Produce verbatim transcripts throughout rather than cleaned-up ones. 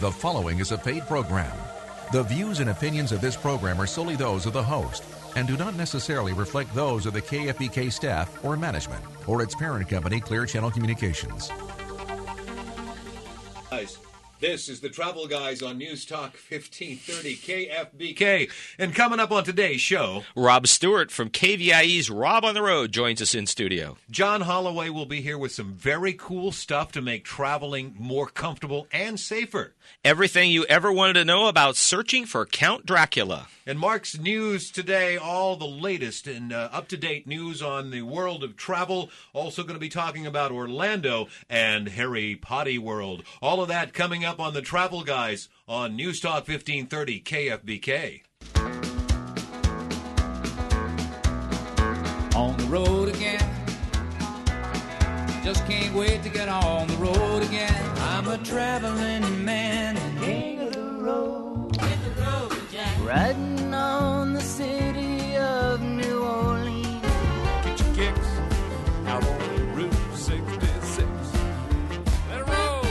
The following is a paid program. The views and opinions of this program are solely those of the host and do not necessarily reflect those of the K F B K staff or management or its parent company, Clear Channel Communications. Guys, this is the Travel Guys on News Talk fifteen thirty K F B K. And coming up on today's show, Rob Stewart from K V I E's Rob on the Road joins us in studio. John Holloway will be here with some very cool stuff to make traveling more comfortable and safer. Everything you ever wanted to know about searching for Count Dracula. And Mark's news today, all the latest and uh, up-to-date news on the world of travel. Also going to be talking about Orlando and Harry Potty World. All of that coming up on the Travel Guys on News Talk fifteen thirty K F B K. On the road again. Just can't wait to get on the road again. I'm a traveling man, king of the road. Hit the road, Jack. Riding on the city of New Orleans. Get your kicks out on Route sixty-six. Let it roll.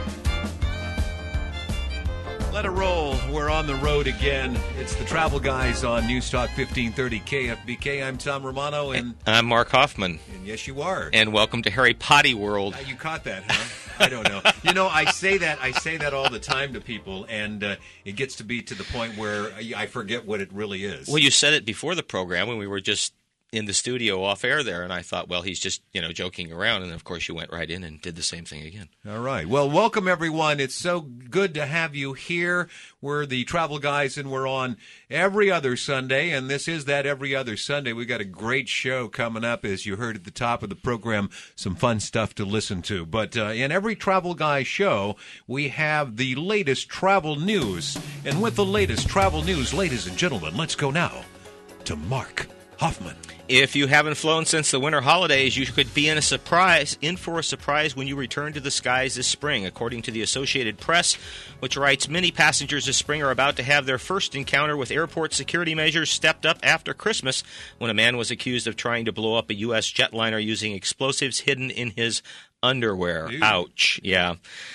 Let it roll. We're on the road again. It's the Travel Guys on News Talk fifteen thirty K F B K. I'm Tom Romano, and I'm Mark Hoffman. And yes, you are. And welcome to Harry Potty World. Uh, you caught that, huh? I don't know. You know, I say that I say that all the time to people, and uh, it gets to be to the point where I forget what it really is. Well, you said it before the program when we were just in the studio off air there, and I thought, well, he's just, you know, joking around, and of course you went right in and did the same thing again. All right. Well, welcome, everyone. It's so good to have you here. We're the Travel Guys, and we're on every other Sunday, and this is that every other Sunday. We've got a great show coming up, as you heard at the top of the program, some fun stuff to listen to. But uh, in every Travel Guy show, we have the latest travel news. And with the latest travel news, ladies and gentlemen, let's go now to Mark Hoffman. If you haven't flown since the winter holidays, you could be in a surprise, in for a surprise when you return to the skies this spring. According to the Associated Press, which writes, many passengers this spring are about to have their first encounter with airport security measures stepped up after Christmas, when a man was accused of trying to blow up a U S jetliner using explosives hidden in his underwear. Ew. Ouch. Yeah.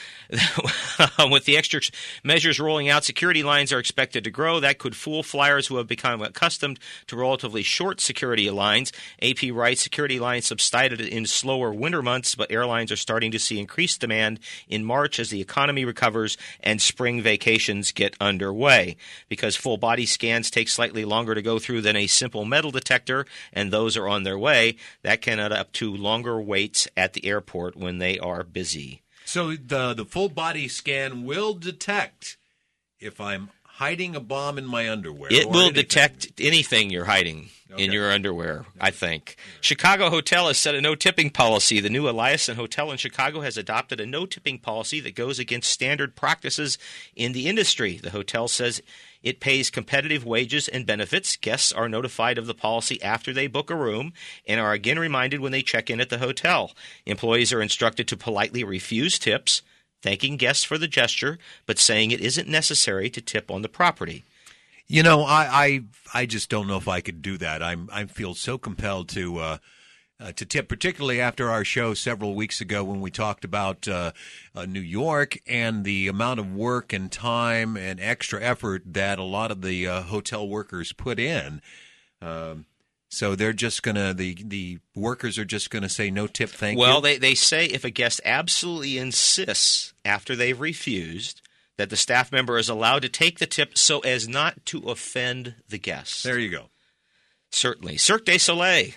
With the extra measures rolling out, security lines are expected to grow. That could fool flyers who have become accustomed to relatively short security lines. A P writes security lines subsided in slower winter months, but airlines are starting to see increased demand in March as the economy recovers and spring vacations get underway. Because full body scans take slightly longer to go through than a simple metal detector, and those are on their way, that can add up to longer waits at the airport when they are busy. So the the full body scan will detect if I'm hiding a bomb in my underwear. It will anything. detect anything you're hiding okay. in your underwear, okay. I think. Yeah. Chicago Hotel has set a no-tipping policy. The new Eliason Hotel in Chicago has adopted a no-tipping policy that goes against standard practices in the industry. The hotel says it pays competitive wages and benefits. Guests are notified of the policy after they book a room and are again reminded when they check in at the hotel. Employees are instructed to politely refuse tips, thanking guests for the gesture, but saying it isn't necessary to tip on the property. You know, I I, I just don't know if I could do that. I'm I feel so compelled to uh, uh, to tip, particularly after our show several weeks ago when we talked about uh, uh, New York and the amount of work and time and extra effort that a lot of the uh, hotel workers put in. Um, so they're just going to, the, the workers are just going to say no tip, thank well, you? Well, they, they say if a guest absolutely insists after they've refused that the staff member is allowed to take the tip so as not to offend the guest. There you go. Certainly. Cirque du Soleil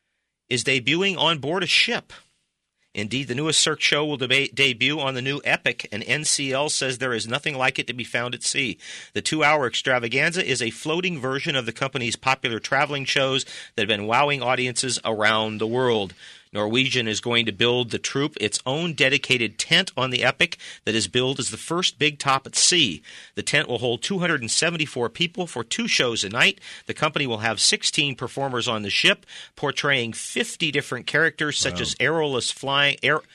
is debuting on board a ship. Indeed, the newest Cirque show will deba- debut on the new Epic, and N C L says there is nothing like it to be found at sea. The two-hour extravaganza is a floating version of the company's popular traveling shows that have been wowing audiences around the world. Norwegian is going to build the troupe its own dedicated tent on the Epic that is billed as the first big top at sea. The tent will hold two hundred seventy-four people for two shows a night. The company will have sixteen performers on the ship, portraying fifty different characters such wow. as aeroless flying, air,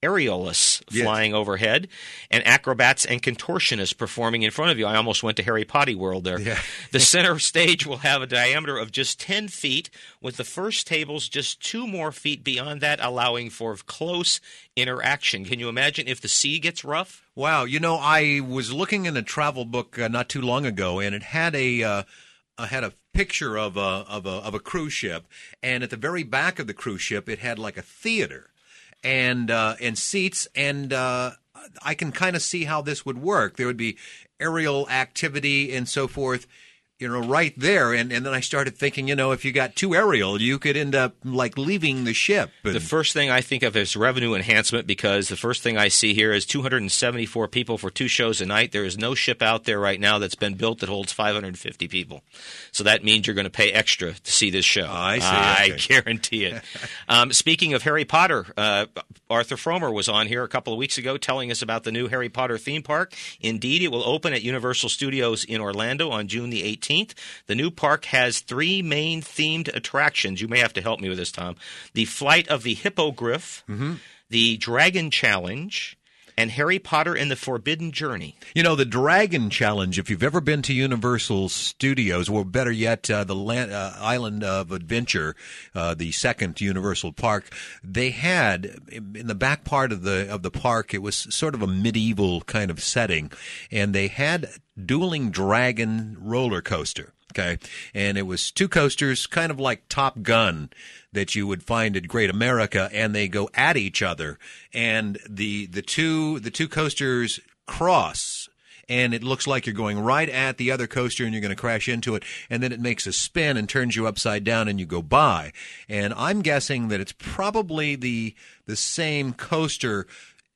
aerialists Yes. flying overhead, and acrobats and contortionists performing in front of you. I almost went to Harry Potter World there. Yeah. The center stage will have a diameter of just ten feet, with the first tables just two more feet beyond that, allowing for close interaction. Can you imagine if the sea gets rough? Wow, you know, I was looking in a travel book uh, not too long ago, and it had a uh, uh, had a picture of a of a of a cruise ship, and at the very back of the cruise ship, it had like a theater, and uh, and seats, and uh, I can kind of see how this would work. There would be aerial activity and so forth, you know, right there. And, and then I started thinking, you know, if you got too aerial, you could end up like leaving the ship. And The first thing I think of is revenue enhancement, because the first thing I see here is two hundred seventy-four people for two shows a night. There is no ship out there right now that's been built that holds five hundred fifty people. So that means you're going to pay extra to see this show. I see. I Okay. guarantee it. um, speaking of Harry Potter, uh, Arthur Fromer was on here a couple of weeks ago telling us about the new Harry Potter theme park. Indeed, it will open at Universal Studios in Orlando on June the eighteenth. The new park has three main themed attractions. You may have to help me with this, Tom. The Flight of the Hippogriff, Mm-hmm. the Dragon Challenge, and Harry Potter and the Forbidden Journey. You know, the Dragon Challenge, if you've ever been to Universal Studios, or better yet, uh, the land, uh, Island of Adventure, uh, the second Universal Park, they had, in the back part of the of the park, it was sort of a medieval kind of setting, and they had Dueling Dragon roller coaster. Okay, and it was two coasters, kind of like Top Gun, that you would find at Great America, and they go at each other, and the the two the two coasters cross, and it looks like you're going right at the other coaster, and you're going to crash into it, and then it makes a spin and turns you upside down, and you go by. And I'm guessing that it's probably the the same coaster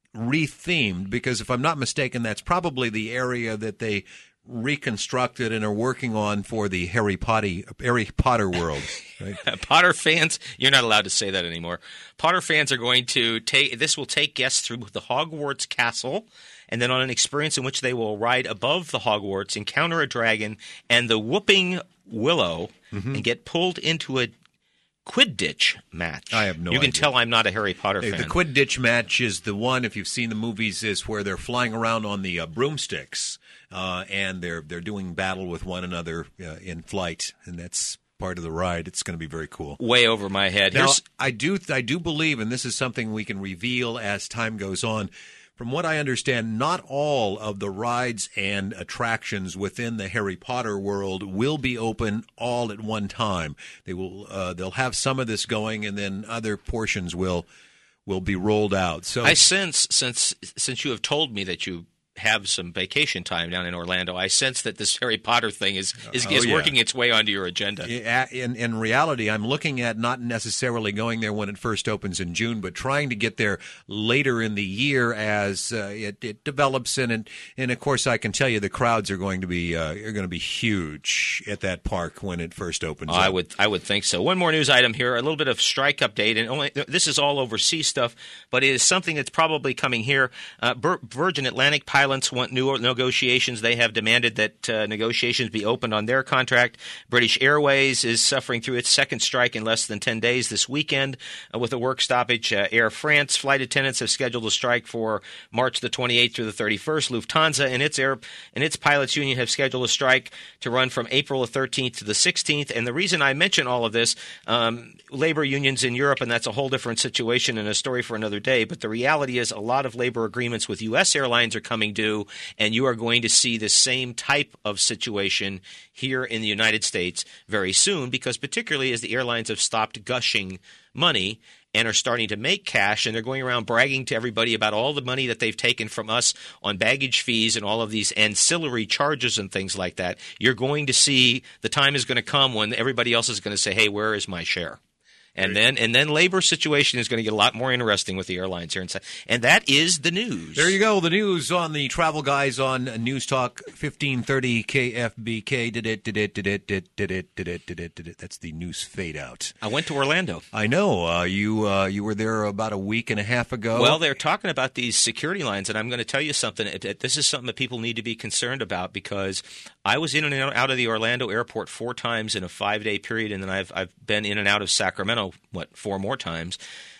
rethemed, because if I'm not mistaken, that's probably the area that they reconstructed and are working on for the Harry Potter Harry Potter world. Right? Potter fans, you're not allowed to say that anymore. Potter fans are going to take, this will take guests through the Hogwarts castle, and then on an experience in which they will ride above the Hogwarts, encounter a dragon and the Whooping Willow, Mm-hmm. and get pulled into a Quidditch match. I have no You can idea. tell I'm not a Harry Potter Hey, fan. the Quidditch match is the one, if you've seen the movies, is where they're flying around on the uh, broomsticks, uh, and they're they're doing battle with one another uh, in flight, and that's part of the ride. It's going to be very cool. Way over my head. Now, Here's, I do I do believe, and this is something we can reveal as time goes on, from what I understand, not all of the rides and attractions within the Harry Potter world will be open all at one time. They will uh, they'll have some of this going, and then other portions will will be rolled out. So I sense, since since you have told me that you have some vacation time down in Orlando, I sense that this Harry Potter thing is is, Oh, is yeah. working its way onto your agenda. in in reality, I'm looking at not necessarily going there when it first opens in June, but trying to get there later in the year as uh, it, it develops. And and and of course, I can tell you the crowds are going to be uh, are going to be huge at that park when it first opens. I up. would, I would think so. One more news item here: a little bit of strike update, and only this is all overseas stuff, but it is something that's probably coming here. Uh, Virgin Atlantic pilots want new negotiations. They have demanded that uh, negotiations be opened on their contract. British Airways is suffering through its second strike in less than ten days this weekend uh, with a work stoppage. Uh, Air France flight attendants have scheduled a strike for March the twenty-eighth through the thirty-first. Lufthansa and its air and its pilots union have scheduled a strike to run from April the thirteenth to the sixteenth. And the reason I mention all of this, um, labor unions in Europe, and that's a whole different situation and a story for another day. But the reality is a lot of labor agreements with U S airlines are coming due, and you are going to see the same type of situation here in the United States very soon, because particularly as the airlines have stopped gushing money and are starting to make cash, and they're going around bragging to everybody about all the money that they've taken from us on baggage fees and all of these ancillary charges and things like that. You're going to see the time is going to come when everybody else is going to say, hey, where is my share? And then and then labor situation is going to get a lot more interesting with the airlines here. And that is the news. There you go. The news on the Travel Guys on News Talk fifteen thirty K F B K. Did it, did it, did it, did it, did it, did it, did it, did it. That's the news fade out. I went to Orlando. I know. Uh, you uh, you were there about a week and a half ago. Well, they're talking about these security lines, and I'm going to tell you something. This is something that people need to be concerned about, because I was in and out of the Orlando airport four times in a five-day period, and then I've I've been in and out of Sacramento, what, four more times.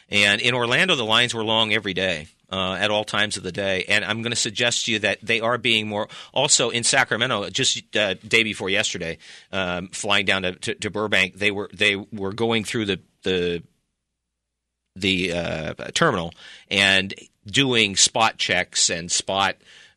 And in Orlando, the lines were long every day. Uh, at all times of the day. And I'm going to suggest to you that they are being more – also in Sacramento, just uh, day before yesterday, um, flying down to, to, to Burbank, they were they were going through the the, the uh, terminal and doing spot checks and spot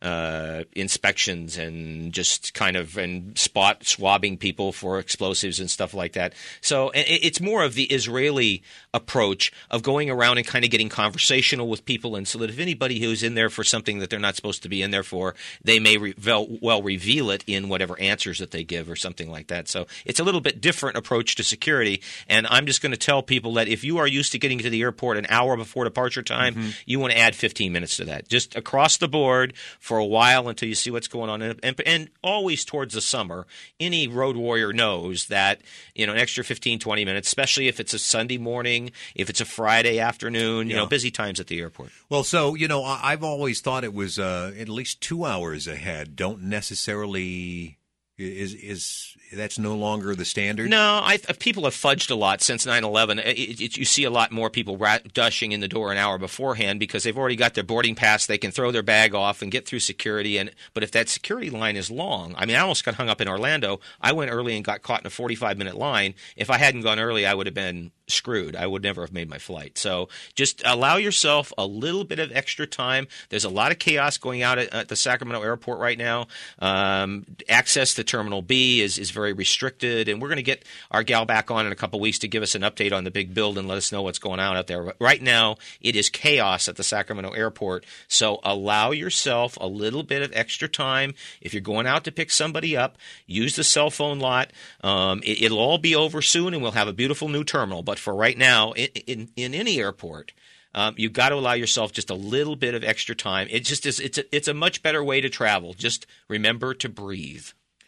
uh, inspections and just kind of and spot swabbing people for explosives and stuff like that. So it, it's more of the Israeli approach of going around and kind of getting conversational with people, and so that if anybody who's in there for something that they're not supposed to be in there for, they may re- well, well reveal it in whatever answers that they give or something like that. So it's a little bit different approach to security, and I'm just going to tell people that if you are used to getting to the airport an hour before departure time, mm-hmm. you want to add fifteen minutes to that. Just across the board for a while until you see what's going on. And, and, and always towards the summer, any road warrior knows that, you know, an extra fifteen, twenty minutes, especially if it's a Sunday morning, if it's a Friday afternoon, you yeah. know, busy times at the airport. Well, so, you know, I've always thought it was uh, at least two hours ahead. Don't necessarily is is that's no longer the standard? No, I, people have fudged a lot since nine eleven. It, it, you see a lot more people rat, dushing in the door an hour beforehand because they've already got their boarding pass. They can throw their bag off and get through security. And But if that security line is long, I mean, I almost got hung up in Orlando. I went early and got caught in a forty-five minute line. If I hadn't gone early, I would have been screwed. I would never have made my flight. So just allow yourself a little bit of extra time. There's a lot of chaos going out at, at the Sacramento airport right now. Um, access to Terminal B is, is very restricted, and we're going to get our gal back on in a couple weeks to give us an update on the big build and let us know what's going on out there. Right now, it is chaos at the Sacramento airport, so allow yourself a little bit of extra time. If you're going out to pick somebody up, use the cell phone lot. Um, it, it'll all be over soon, and we'll have a beautiful new terminal. But for right now, in, in, in any airport, um, you've got to allow yourself just a little bit of extra time. It just is. It's a, it's a much better way to travel. Just remember to breathe.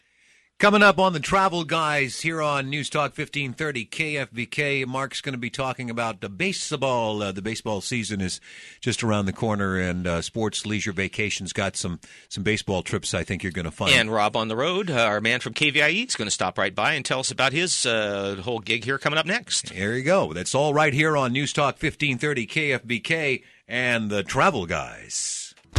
Coming up on the Travel Guys here on News Talk fifteen thirty K F B K, Mark's going to be talking about the baseball. Uh, the baseball season is just around the corner, and uh, Sports Leisure Vacations got some some baseball trips I think you're going to find. And Rob on the road, uh, our man from K V I E, is going to stop right by and tell us about his uh, whole gig here coming up next. There you go. That's all right here on News Talk fifteen thirty K F B K and the Travel Guys.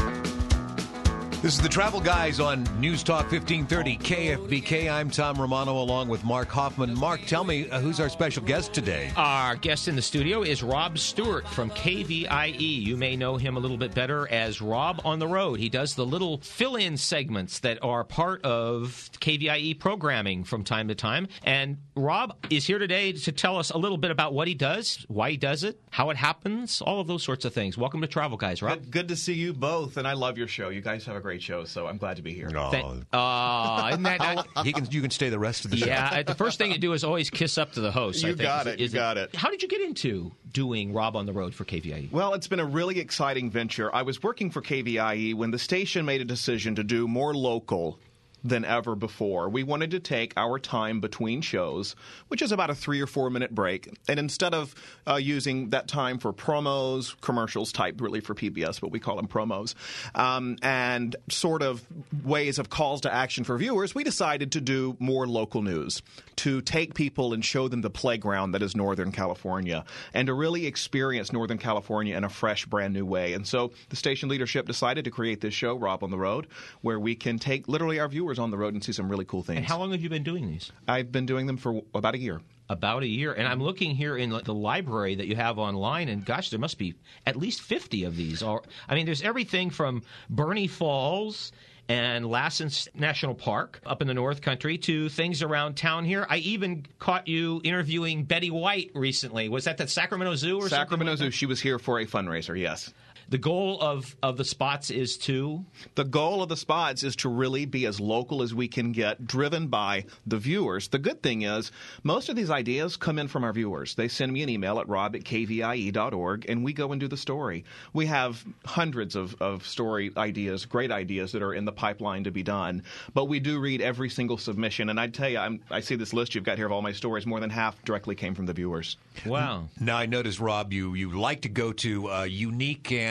This is the Travel Guys on News Talk fifteen thirty K F B K. I'm Tom Romano along with Mark Hoffman. Mark, tell me, uh, who's our special guest today? Our guest in the studio is Rob Stewart from K V I E. You may know him a little bit better as Rob on the Road. He does the little fill-in segments that are part of K V I E programming from time to time. And Rob is here today to tell us a little bit about what he does, why he does it, how it happens, all of those sorts of things. Welcome to Travel Guys, Rob. Good, good to see you both, and I love your show. You guys have a great show, so I'm glad to be here. Oh. Thank, uh, isn't that, I, he can, you can stay the rest of the show. Yeah, the first thing to do is always kiss up to the host. You I think. got is, it. is you got it, it. How did you get into doing Rob on the Road for K V I E? Well, it's been a really exciting venture. I was working for K V I E when the station made a decision to do more local than ever before. We wanted to take our time between shows, which is about a three or four minute break, and instead of uh, using that time for promos, commercials type, really for P B S, but we call them promos, um, and sort of ways of calls to action for viewers, we decided to do more local news, to take people and show them the playground that is Northern California, and to really experience Northern California in a fresh, brand new way. And so the station leadership decided to create this show, Rob on the Road, where we can take literally our viewers on the road and see some really cool things. And how long have you been doing these? I've been doing them for about a year. About a year. And I'm looking here in the library that you have online, and gosh, there must be at least fifty of these. I mean, there's everything from Bernie Falls and Lassen National Park up in the North Country to things around town here. I even caught you interviewing Betty White recently. Was that the Sacramento Zoo or something? Sacramento Zoo. She was here for a fundraiser, yes. The goal of, of the spots is to? The goal of the spots is to really be as local as we can get, driven by the viewers. The good thing is most of these ideas come in from our viewers. They send me an email at rob at k v i e dot org, and we go and do the story. We have hundreds of, of story ideas, great ideas that are in the pipeline to be done. But we do read every single submission. And I'd tell you, I'm, I see this list you've got here of all my stories. More than half directly came from the viewers. Wow. Now, I noticed, Rob, you, you like to go to uh, unique and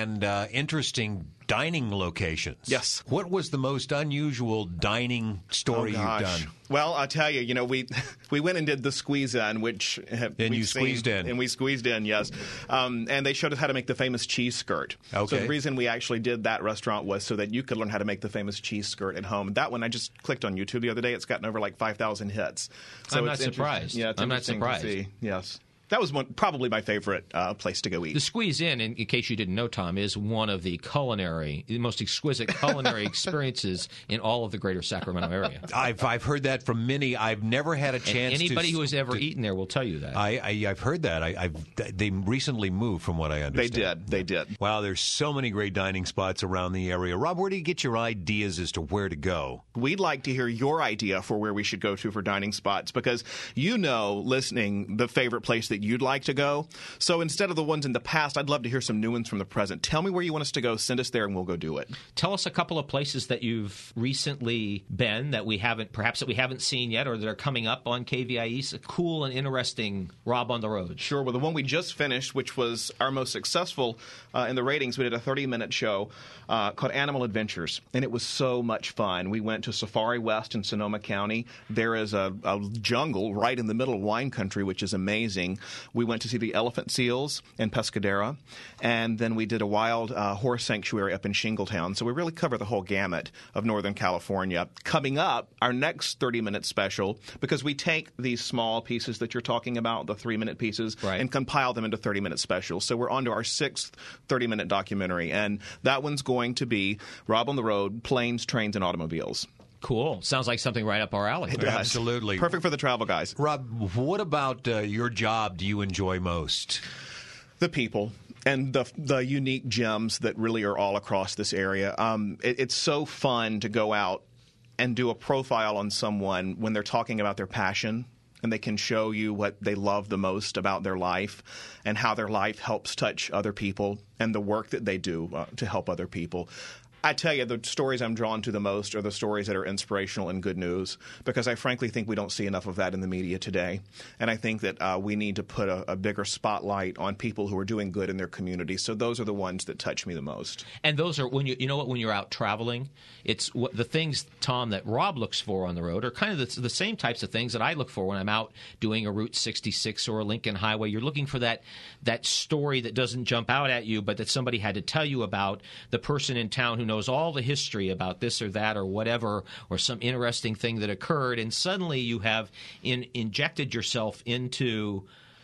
and uh, interesting dining locations. Yes. What was the most unusual dining story Oh, you've gosh. done? Well, I'll tell you, you know, we we went and did the squeeze in, which And we've you seen, squeezed in. and we squeezed in, yes. Um, and they showed us how to make the famous cheese skirt. So Okay. the reason we actually did that restaurant was so that you could learn how to make the famous cheese skirt at home. That one I just clicked on YouTube the other day. It's gotten over like five thousand hits. So I'm not it's inter- surprised. Yeah, it's I'm not interesting to surprised. see. Yes. That was one, probably my favorite uh, place to go eat. The Squeeze In, in, in case you didn't know, Tom, is one of the culinary, the most exquisite culinary experiences in all of the greater Sacramento area. I've I've heard that from many. I've never had a And chance. anybody to, who has ever to, eaten there will tell you that. I, I I've heard that. I, I've they recently moved, from what I They understand. did. They did. Wow, there's so many great dining spots around the area. Rob, where do you get your ideas as to where to go? We'd like to hear your idea for where we should go to for dining spots because you know, listening, the favorite place that you'd like to go. So instead of the ones in the past, I'd love to hear some new ones from the present. Tell me where you want us to go. Send us there, and we'll go do it. Tell us a couple of places that you've recently been that we haven't, perhaps that we haven't seen yet, or that are coming up on K V I E. So cool and interesting Rob on the Road. Sure. Well, the one we just finished, which was our most successful uh, in the ratings, we did a thirty-minute show uh, called Animal Adventures, and it was so much fun. We went to Safari West in Sonoma County. There is a, a jungle right in the middle of wine country, which is amazing. We went to see the elephant seals in Pescadera, and then we did a wild uh, horse sanctuary up in Shingletown. So we really cover the whole gamut of Northern California. Coming up, our next thirty-minute special, because we take these small pieces that you're talking about, the three-minute pieces, Right. and compile them into thirty-minute specials. So we're on to our sixth thirty-minute documentary, and that one's going to be Rob on the Road, Planes, Trains, and Automobiles. Cool. Sounds like something right up our alley. It does. Absolutely. Perfect for the travel guys. Rob, what about uh, your job do you enjoy most? The people and the the unique gems that really are all across this area. Um, it, it's so fun to go out and do a profile on someone when they're talking about their passion, and they can show you what they love the most about their life and how their life helps touch other people and the work that they do uh, to help other people. I tell you, the stories I'm drawn to the most are the stories that are inspirational and good news, because I frankly think we don't see enough of that in the media today. And I think that uh, we need to put a, a bigger spotlight on people who are doing good in their community. So those are the ones that touch me the most. And those are when you you know what when you're out traveling, it's what the things, Tom, that Rob looks for on the road are kind of the, the same types of things that I look for when I'm out doing a Route sixty-six or a Lincoln Highway. You're looking for that that story that doesn't jump out at you, but that somebody had to tell you about, the person in town who knows all the history about this or that or whatever, or some interesting thing that occurred, and suddenly you have in, injected yourself into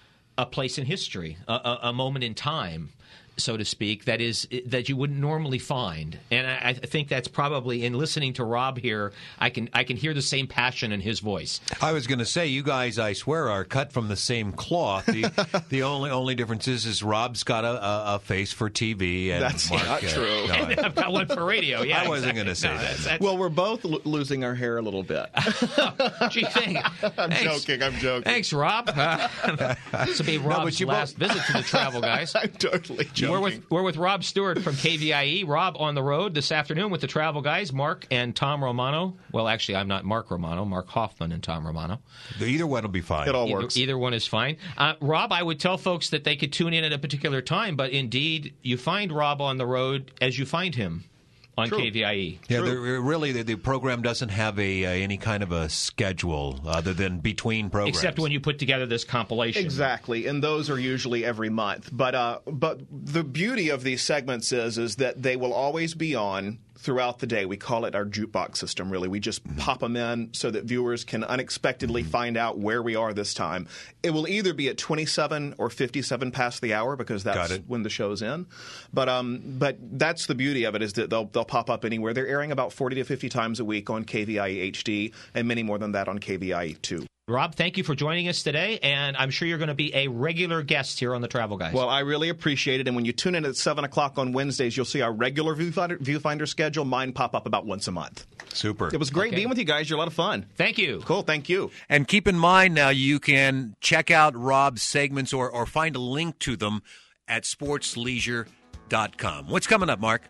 a place in history, a, a, a moment in time, so to speak, that is that you wouldn't normally find. And I, I think that's probably, in listening to Rob here, I can I can hear the same passion in his voice. I was going to say, you guys, I swear, are cut from the same cloth. The, the only only difference is, is Rob's got a, a, a face for T V. And That's Mark, not uh, true. no, I- I've got one for radio. Yeah, I wasn't exactly. gonna say No, that. that's- that's- Well, we're both lo- losing our hair a little bit. Gee, thank- I'm thanks. joking. I'm joking. Thanks, Rob. Uh, this will be Rob's you last visit to the Travel Guys. I'm totally joking. We're with we're with Rob Stewart from K V I E. Rob on the road this afternoon with the Travel Guys, Mark and Tom Romano. Well, actually, I'm not Mark Romano. Mark Hoffman and Tom Romano. Either one will be fine. It all Either, works. either one is fine. Uh, Rob, I would tell folks that they could tune in at a particular time, but indeed, you find Rob on the road as you find him on True. K V I E. Yeah, there- really, the, the program doesn't have a uh, any kind of a schedule other than between programs. Except when you put together this compilation. Exactly, and those are usually every month. But uh, but the beauty of these segments is is that they will always be on throughout the day. We call it our jukebox system, really. We just pop them in so that viewers can unexpectedly find out where we are this time. It will either be at twenty-seven or fifty-seven past the hour, because Got that's it. when the show's in. But um, but that's the beauty of it, is that they'll they'll pop up anywhere. They're airing about forty to fifty times a week on K V I E H D, and many more than that on K V I E two. Rob, thank you for joining us today, and I'm sure you're going to be a regular guest here on the Travel Guys. Well, I really appreciate it. And when you tune in at seven o'clock on Wednesdays, you'll see our regular viewfinder, viewfinder schedule. Mine pop up about once a month. Super. It was great Okay. being with you guys. You're a lot of fun. thank you. Cool. Thank you. And keep in mind now, you can check out Rob's segments or, or find a link to them at sports leisure dot com. What's coming up, Mark?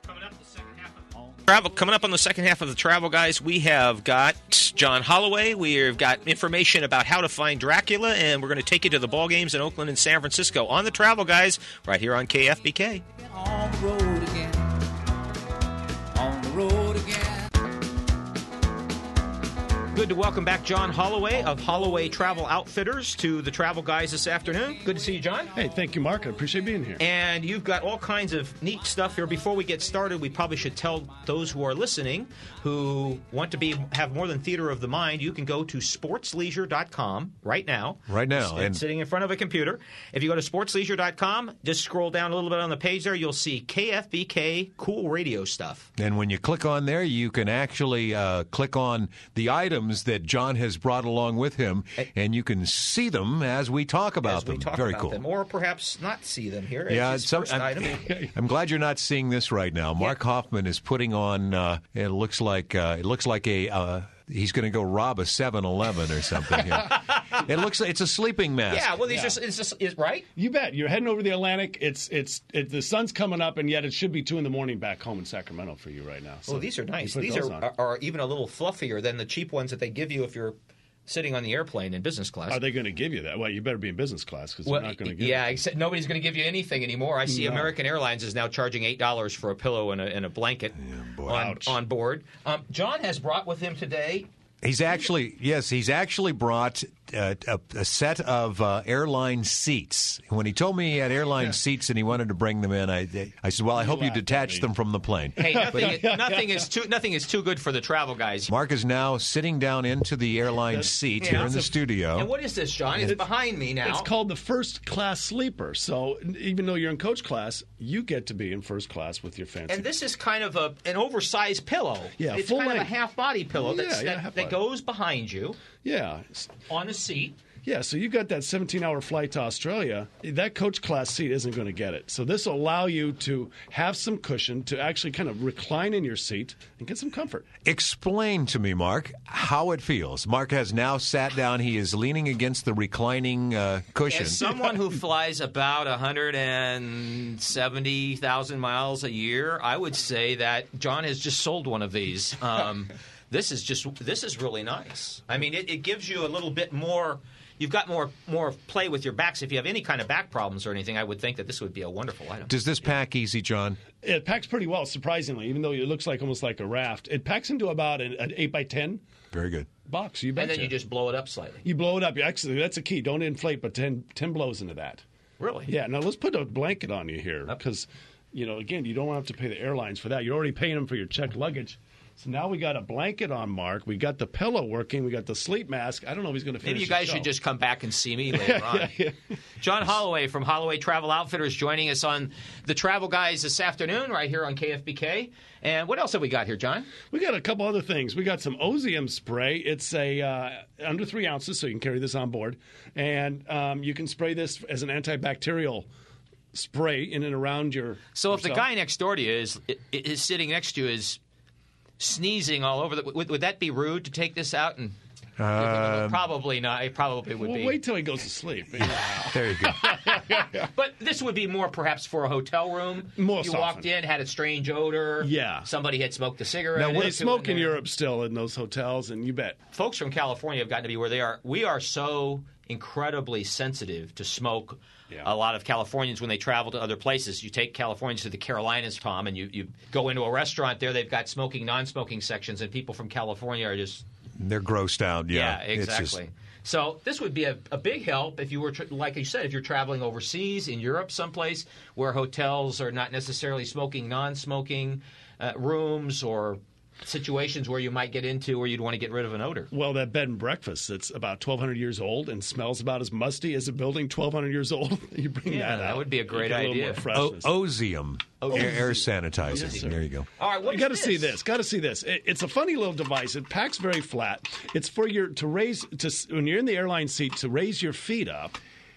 Travel coming up on the second half of the Travel Guys, we have got John Holloway. We've got information about how to find Dracula, and we're going to take you to the ball games in Oakland and San Francisco on the Travel Guys right here on K F B K. On the road good to welcome back John Holloway of Holloway Travel Outfitters to the Travel Guys this afternoon. Good to see you, John. Hey, thank you, Mark. I appreciate being here. And you've got all kinds of neat stuff here. Before we get started, we probably should tell those who are listening who want to be have more than theater of the mind, you can go to sports leisure dot com right now. Right now. And sitting in front of a computer. If you go to sports leisure dot com, just scroll down a little bit on the page there, you'll see K F B K cool radio stuff. And when you click on there, you can actually uh, click on the items that John has brought along with him, and you can see them as we talk about as we them. Talk Very about cool. Them, or perhaps not see them here. Yeah, it's his some, first I'm, item. I'm glad you're not seeing this right now. Mark yeah. Hoffman is putting on. Uh, it looks like uh, it looks like a. Uh, he's going to go rob a seven eleven or something. Here. It looks like it's a sleeping mask. Yeah, well, these yeah. just it's just is right. You bet. You're heading over the Atlantic. It's it's it, the sun's coming up, and yet it should be two in the morning back home in Sacramento for you right now. So well, these are nice. These are, are are even a little fluffier than the cheap ones that they give you if you're sitting on the airplane in business class. Are they going to give you that? Well, you better be in business class because well, they're not going to give yeah, you except nobody's going to give you anything anymore. I see no. American Airlines is now charging eight dollars for a pillow and a, and a blanket yeah, on, on board. Um, John has brought with him today. He's actually, yes, he's actually brought uh, a, a set of uh, airline seats. When he told me he had airline yeah. seats and he wanted to bring them in, I, I said, well, I hope you detach them from the plane. Hey, nothing, nothing, is too, nothing is too good for the travel guys. Mark is now sitting down into the airline That's, seat yeah, here in the a, studio. And what is this, John? It's, it's behind me now. It's called the first class sleeper. So even though you're in coach class, you get to be in first class with your fancy. And this is kind of a an oversized pillow. Yeah, it's full kind length. of a half-body pillow yeah, that's, yeah, that, that goes behind you. Yeah. On the seat. Yeah, so you got that seventeen-hour flight to Australia. That coach class seat isn't going to get it. So this will allow you to have some cushion to actually kind of recline in your seat and get some comfort. Explain to me, Mark, how it feels. Mark has now sat down. He is leaning against the reclining uh, cushion. As someone who flies about one hundred seventy thousand miles a year, I would say that John has just sold one of these. Um, this is just this is really nice. I mean, it, it gives you a little bit more. You've got more more play with your backs. If you have any kind of back problems or anything, I would think that this would be a wonderful item. Does this pack easy, John? It packs pretty well, surprisingly, even though it looks like almost like a raft. It packs into about an, an eight by ten Very good. box. You betcha. And then you just blow it up slightly. You blow it up. Actually, that's a key. Don't inflate, but ten, ten blows into that. Really? Yeah. Now, let's put a blanket on you here because, you know, again, you don't have to pay the airlines for that. You're already paying them for your checked luggage. So now we got a blanket on Mark. We got the pillow working. We got the sleep mask. I don't know if he's going to finish Maybe you guys the show. should just come back and see me later on. yeah, yeah. John Holloway from Holloway Travel Outfitters joining us on the Travel Guys this afternoon right here on K F B K. And what else have we got here, John? We got a couple other things. We got some Ozium spray. It's a uh, under three ounces, so you can carry this on board. And um, you can spray this as an antibacterial spray in and around your So if yourself. the guy next door to you is, is sitting next to you is sneezing all over, the, would, would that be rude to take this out and... Um, probably not. It probably would well, be. Wait till he goes to sleep. There you go. But this would be more perhaps for a hotel room. Most you often. walked in, had a strange odor. Yeah. Somebody had smoked a cigarette. Now, or they two smoke in there. Europe still in those hotels, and you bet. Folks from California have gotten to be where they are. We are so incredibly sensitive to smoke. Yeah. A lot of Californians, when they travel to other places, you take Californians to the Carolinas, Tom, and you, you go into a restaurant there. They've got smoking, non-smoking sections, and people from California are just... They're grossed out, yeah. Yeah, exactly. Just... So this would be a, a big help if you were, tra- like you said, if you're traveling overseas, in Europe someplace, where hotels are not necessarily smoking, non-smoking uh, rooms or situations where you might get into where you'd want to get rid of an odor. Well, that bed and breakfast that's about twelve hundred years old and smells about as musty as a building twelve hundred years old, you bring yeah, that out. That would be a great idea. O- Ozium. Air, air sanitizer. Yes, there you go. All right, what you is got to this? see this. Got to see this. It, it's a funny little device. It packs very flat. It's for your to raise to when you're in the airline seat to raise your feet up.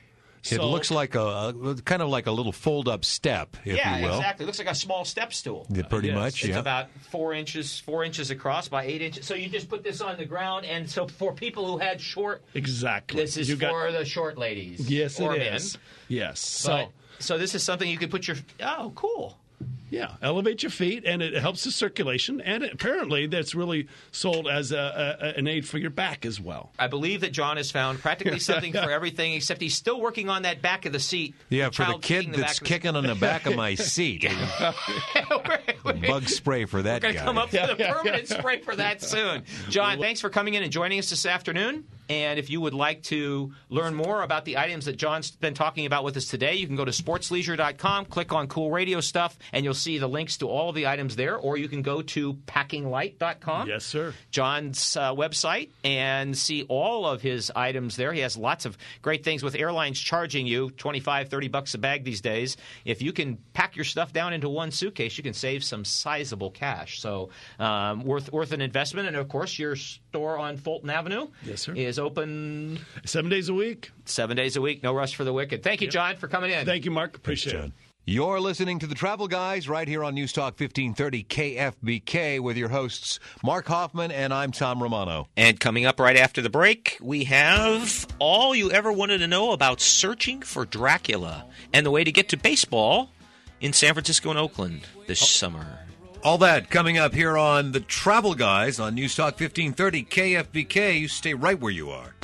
It So- looks like a, a kind of like a little fold-up step, if Yeah, you will. exactly. It looks like a small step stool. Yeah, pretty yes. much. It's Yeah. about four inches, four inches across by eight inches. So you just put this on the ground, and so for people who had short, Exactly. this is You got- for the short ladies. Yes, or it men. is. Yes. So, So so this is something you could put your. Oh, cool. Yeah, elevate your feet, and it helps the circulation. And it, apparently, that's really sold as a, a, an aid for your back as well. I believe that John has found practically something for everything, except he's still working on that back of the seat. Yeah, for the child kid kicking the that's back of the- kicking on the back of my seat. Bug spray for that We're going guy. to come up with a permanent spray for that soon. John, thanks for coming in and joining us this afternoon. And if you would like to learn more about the items that John's been talking about with us today, you can go to sports leisure dot com, click on Cool Radio Stuff, and you'll see the links to all of the items there. Or you can go to packing light dot com. Yes, sir. John's uh, website, and see all of his items there. He has lots of great things with airlines charging you twenty-five, thirty bucks a bag these days. If you can pack your stuff down into one suitcase, you can save some sizable cash. So um, worth worth an investment. And, of course, your store on Fulton Avenue Yes, sir. is open Seven days a week. seven days a week. No rush for the wicked. Thank you, John, for coming in. Thank you, Mark. Appreciate it. You're listening to the Travel Guys right here on News Talk fifteen thirty K F B K with your hosts Mark Hoffman and I'm Tom Romano. And coming up right after the break, we have all you ever wanted to know about searching for Dracula and the way to get to baseball in San Francisco and Oakland this summer. All that coming up here on the Travel Guys on News Talk fifteen thirty K F B K. You stay right where you are.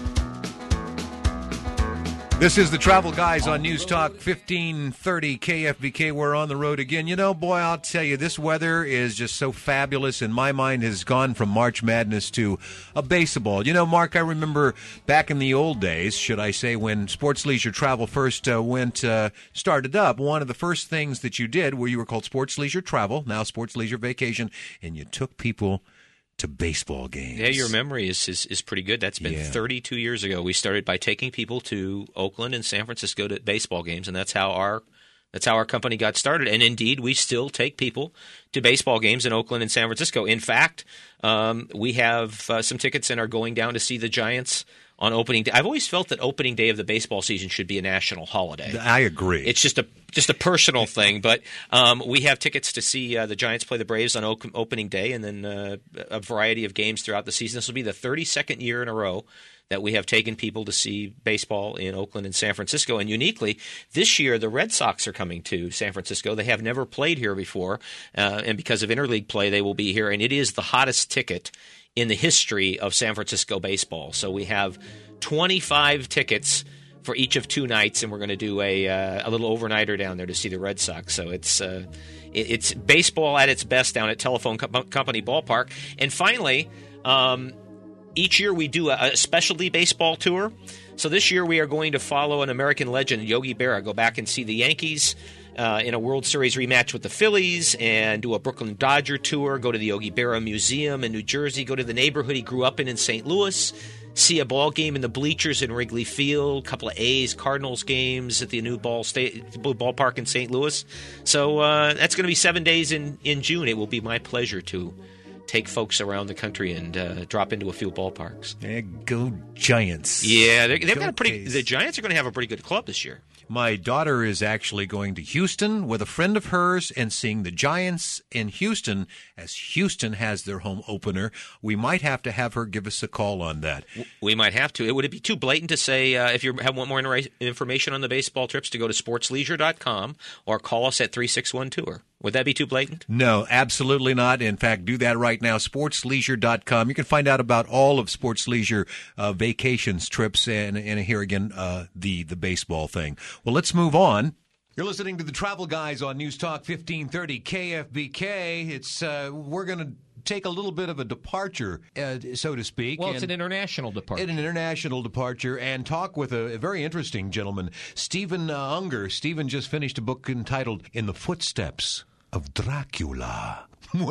This is the Travel Guys on News Talk fifteen thirty K F B K. We're on the road again. You know, boy, I'll tell you, this weather is just so fabulous, and my mind has gone from March Madness to a baseball. You know, Mark, I remember back in the old days, should I say, when Sports Leisure Travel first uh, went uh, started up, one of the first things that you did, where you were called Sports Leisure Travel, now Sports Leisure Vacation, and you took people to baseball games. Yeah, your memory is, is, is pretty good. That's been Yeah. thirty-two years ago. We started by taking people to Oakland and San Francisco to baseball games, and that's how our that's how our company got started. And indeed, we still take people to baseball games in Oakland and San Francisco. In fact, um, we have uh, some tickets and are going down to see the Giants on opening day. I've always felt that opening day of the baseball season should be a national holiday. I agree. It's just a just a personal thing, but um, we have tickets to see uh, the Giants play the Braves on op- opening day, and then uh, a variety of games throughout the season. This will be the thirty-second year in a row that we have taken people to see baseball in Oakland and San Francisco. And uniquely, this year the Red Sox are coming to San Francisco. They have never played here before, uh, and because of interleague play, they will be here. And it is the hottest ticket in the history of San Francisco baseball. So we have twenty-five tickets for each of two nights, and we're going to do a uh, a little overnighter down there to see the Red Sox. So it's uh, it, it's baseball at its best down at Telephone Co- Company Ballpark. And finally, um, each year we do a, a specialty baseball tour. So this year we are going to follow an American legend, Yogi Berra, go back and see the Yankees Uh, in a World Series rematch with the Phillies, and do a Brooklyn Dodger tour, go to the Yogi Berra Museum in New Jersey, go to the neighborhood he grew up in in Saint Louis, see a ball game in the bleachers in Wrigley Field, a couple of A's, Cardinals games at the new ball state, ballpark in Saint Louis. So uh, that's going to be seven days in, in June. It will be my pleasure to take folks around the country and uh, drop into a few ballparks. Yeah, go Giants. Yeah, they've Go got a pretty. A's. The Giants are going to have a pretty good club this year. My daughter is actually going to Houston with a friend of hers and seeing the Giants in Houston, as Houston has their home opener. We might have to have her give us a call on that. We might have to. Would it be too blatant to say, uh, if you have want more inter- information on the baseball trips, to go to sports leisure dot com or call us at three six one tour? Would that be too blatant? No, absolutely not. In fact, do that right now, sports leisure dot com. You can find out about all of Sports Leisure uh, vacations, trips, and, and here again, uh, the, the baseball thing. Well, let's move on. You're listening to the Travel Guys on News Talk fifteen thirty K F B K. It's uh, we're going to take a little bit of a departure, uh, so to speak. Well, it's and an international departure. An international departure, and talk with a, a very interesting gentleman, Stephen uh, Unger. Stephen just finished a book entitled In the Footsteps of Dracula.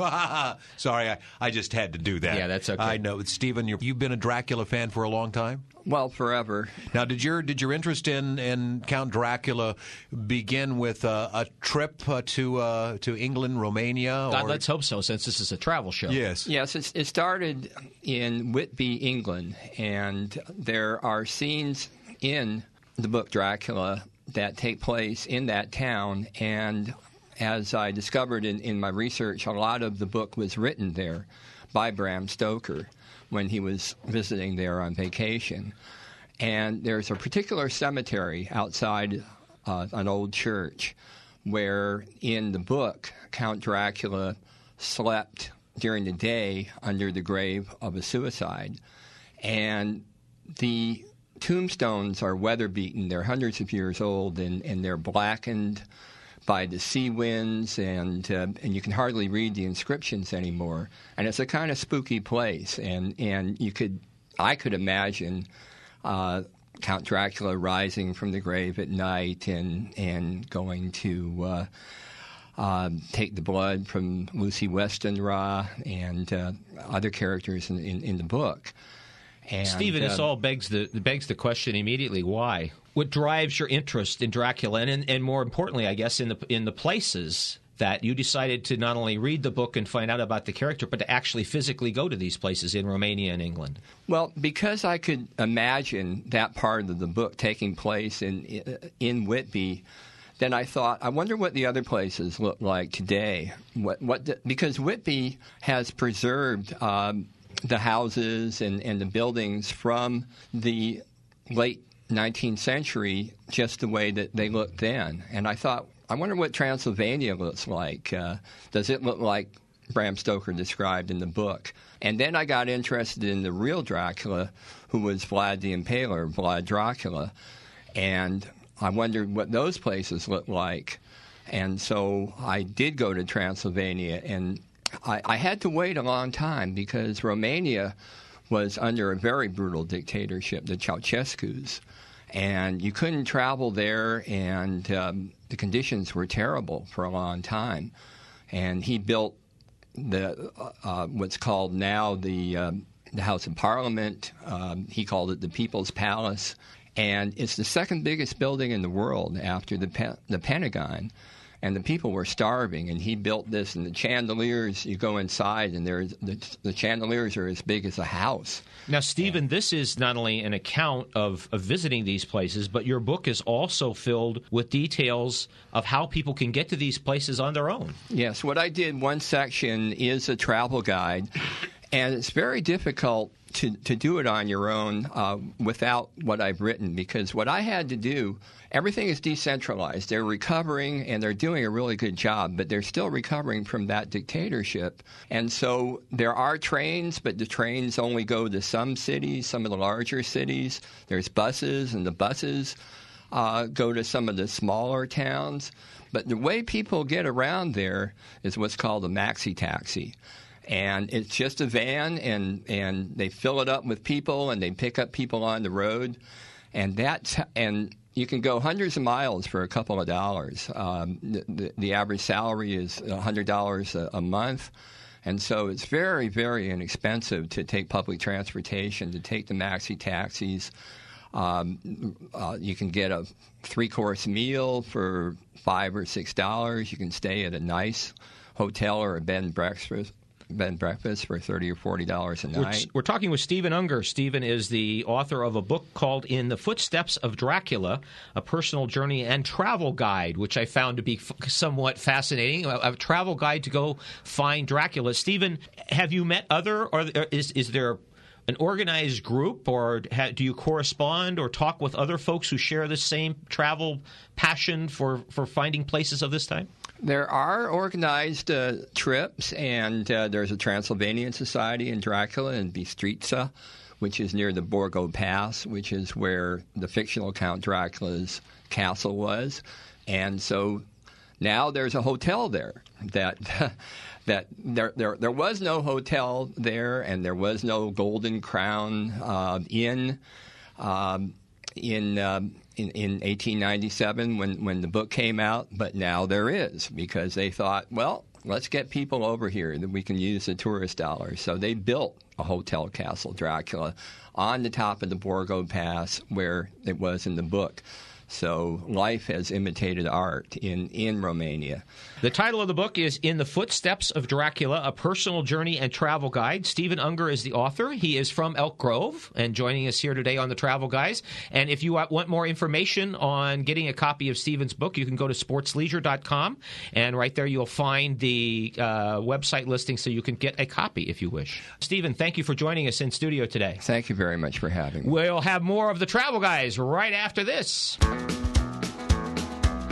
Sorry, I, I just had to do that. Yeah, that's okay. I know. Stephen, you're, you've been a Dracula fan for a long time? Well, forever. Now, did your did your interest in, in Count Dracula begin with uh, a trip uh, to uh, to England, Romania? God, or... let's hope so, since this is a travel show. Yes. Yes, it's, it started in Whitby, England, and there are scenes in the book Dracula that take place in that town, and as I discovered in, in my research, a lot of the book was written there by Bram Stoker when he was visiting there on vacation. And there's a particular cemetery outside uh, an old church where in the book, Count Dracula slept during the day under the grave of a suicide. And the tombstones are weather-beaten. They're hundreds of years old, and, and they're blackened by the sea winds, and uh, and you can hardly read the inscriptions anymore. And it's a kind of spooky place, and, and you could, I could imagine uh, Count Dracula rising from the grave at night and and going to uh, uh, take the blood from Lucy Westenra and uh, other characters in, in, in the book. And, Stephen, this uh, all begs the begs the question immediately: why? What drives your interest in Dracula, and, and more importantly, I guess, in the in the places that you decided to not only read the book and find out about the character, but to actually physically go to these places in Romania and England? Well, because I could imagine that part of the book taking place in in Whitby, then I thought, I wonder what the other places look like today. What what the, because Whitby has preserved um, the houses and, and the buildings from the late nineteenth century just the way that they looked then. And I thought, I wonder what Transylvania looks like. Uh, does it look like Bram Stoker described in the book? And then I got interested in the real Dracula, who was Vlad the Impaler, Vlad Dracula. And I wondered what those places looked like. And so I did go to Transylvania, and I, I had to wait a long time because Romania was under a very brutal dictatorship, the Ceausescu's. And you couldn't travel there, and um, the conditions were terrible for a long time. And he built the uh, what's called now the um, the House of Parliament. Um, he called it the People's Palace, and it's the second biggest building in the world after the pe- the Pentagon. And the people were starving, and he built this. And the chandeliers, you go inside, and there's the, the chandeliers are as big as a house. Now, Stephen, this is not only an account of, of visiting these places, but your book is also filled with details of how people can get to these places on their own. Yes, what I did, one section is a travel guide, and it's very difficult to, to do it on your own uh, without what I've written, because what I had to do, everything is decentralized. They're recovering, and they're doing a really good job, but they're still recovering from that dictatorship. And so there are trains, but the trains only go to some cities, some of the larger cities. There's buses, and the buses uh, go to some of the smaller towns. But the way people get around there is what's called a maxi taxi. And it's just a van, and, and they fill it up with people, and they pick up people on the road. And that's and you can go hundreds of miles for a couple of dollars. Um, the, the, the average salary is one hundred dollars a, a month. And so it's very, very inexpensive to take public transportation, to take the maxi taxis. Um, uh, you can get a three-course meal for five or six dollars. You can stay at a nice hotel or a bed and breakfast. Bed and breakfast for thirty or forty dollars a night. We're, we're talking with Stephen Unger. Stephen is the author of a book called "In the Footsteps of Dracula: A Personal Journey and Travel Guide," which I found to be f- somewhat fascinating. A, a travel guide to go find Dracula. Stephen, have you met other, or is is there an organized group, or ha, do you correspond or talk with other folks who share the same travel passion for, for finding places of this time? There are organized uh, trips, and uh, there's a Transylvanian Society in Dracula in Bistrița, which is near the Borgo Pass, which is where the fictional Count Dracula's castle was. And so now there's a hotel there that that there there there was no hotel there, and there was no Golden Crown uh, Inn um, in. Um, In, in eighteen ninety-seven when, when the book came out, but now there is, because they thought, well, let's get people over here that we can use the tourist dollars. So they built a hotel, Castle Dracula, on the top of the Borgo Pass where it was in the book. So life has imitated art in, in Romania. The title of the book is In the Footsteps of Dracula, A Personal Journey and Travel Guide. Stephen Unger is the author. He is from Elk Grove and joining us here today on the Travel Guys. And if you want more information on getting a copy of Stephen's book, you can go to sports leisure dot com, and right there you'll find the uh, website listing so you can get a copy if you wish. Stephen, thank you for joining us in studio today. Thank you very much for having me. We'll have more of the Travel Guys right after this.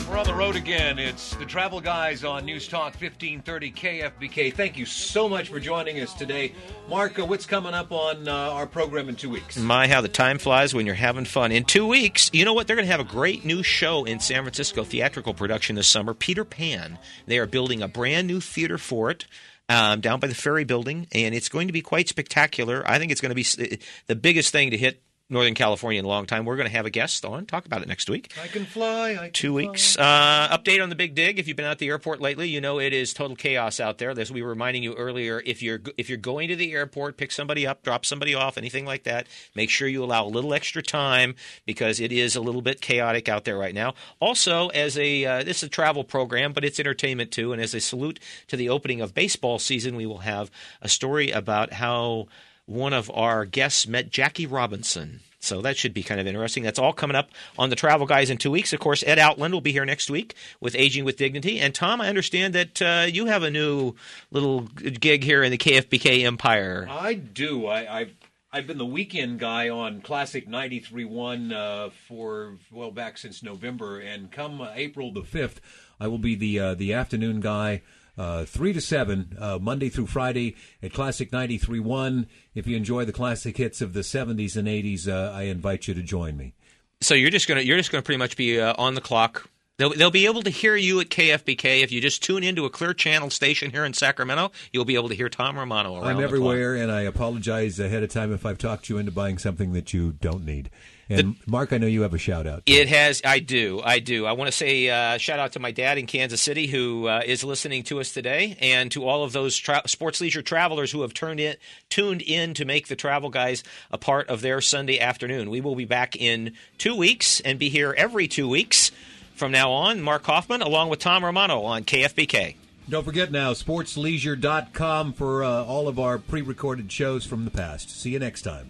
We're on the road again. It's the Travel Guys on News Talk fifteen thirty K F B K. Thank you so much for joining us today. Marco, what's coming up on uh, our program in two weeks? My, how the time flies when you're having fun. In two weeks, you know what? They're going to have a great new show in San Francisco, theatrical production this summer, Peter Pan. They are building a brand new theater for it. Um, down by the Ferry Building, and it's going to be quite spectacular. I think it's going to be the biggest thing to hit Northern California in a long time. We're going to have a guest on. Talk about it next week. I can fly. I can Two fly. weeks. Uh, update on the Big Dig. If you've been out the airport lately, you know it is total chaos out there. As we were reminding you earlier, if you're if you're going to the airport, pick somebody up, drop somebody off, anything like that, make sure you allow a little extra time because it is a little bit chaotic out there right now. Also, as a uh, this is a travel program, but it's entertainment too. And as a salute to the opening of baseball season, we will have a story about how one of our guests met Jackie Robinson. So that should be kind of interesting. That's all coming up on the Travel Guys in two weeks. Of course, Ed Outland will be here next week with Aging with Dignity. And, Tom, I understand that uh, you have a new little gig here in the K F B K empire. I do. I, I've, I've been the weekend guy on Classic ninety-three point one uh, for, well, back since November. And come uh, April the fifth, I will be the uh, the afternoon guy. Uh, three to seven, uh, Monday through Friday at Classic ninety-three point one. If you enjoy the classic hits of the seventies and eighties, uh, I invite you to join me. So you're just gonna you're just gonna pretty much be uh, on the clock. They'll, they'll be able to hear you at K F B K if you just tune into a Clear Channel station here in Sacramento. You'll be able to hear Tom Romano around. I'm everywhere, and I apologize ahead of time if I've talked you into buying something that you don't need. And the, Mark, I know you have a shout out. It has. I do. I do. I want to say uh, shout out to my dad in Kansas City who uh, is listening to us today, and to all of those tra- sports leisure travelers who have turned in, tuned in to make the Travel Guys a part of their Sunday afternoon. We will be back in two weeks and be here every two weeks from now on. Mark Hoffman along with Tom Romano on K F B K. Don't forget now, sports leisure dot com for uh, all of our pre-recorded shows from the past. See you next time.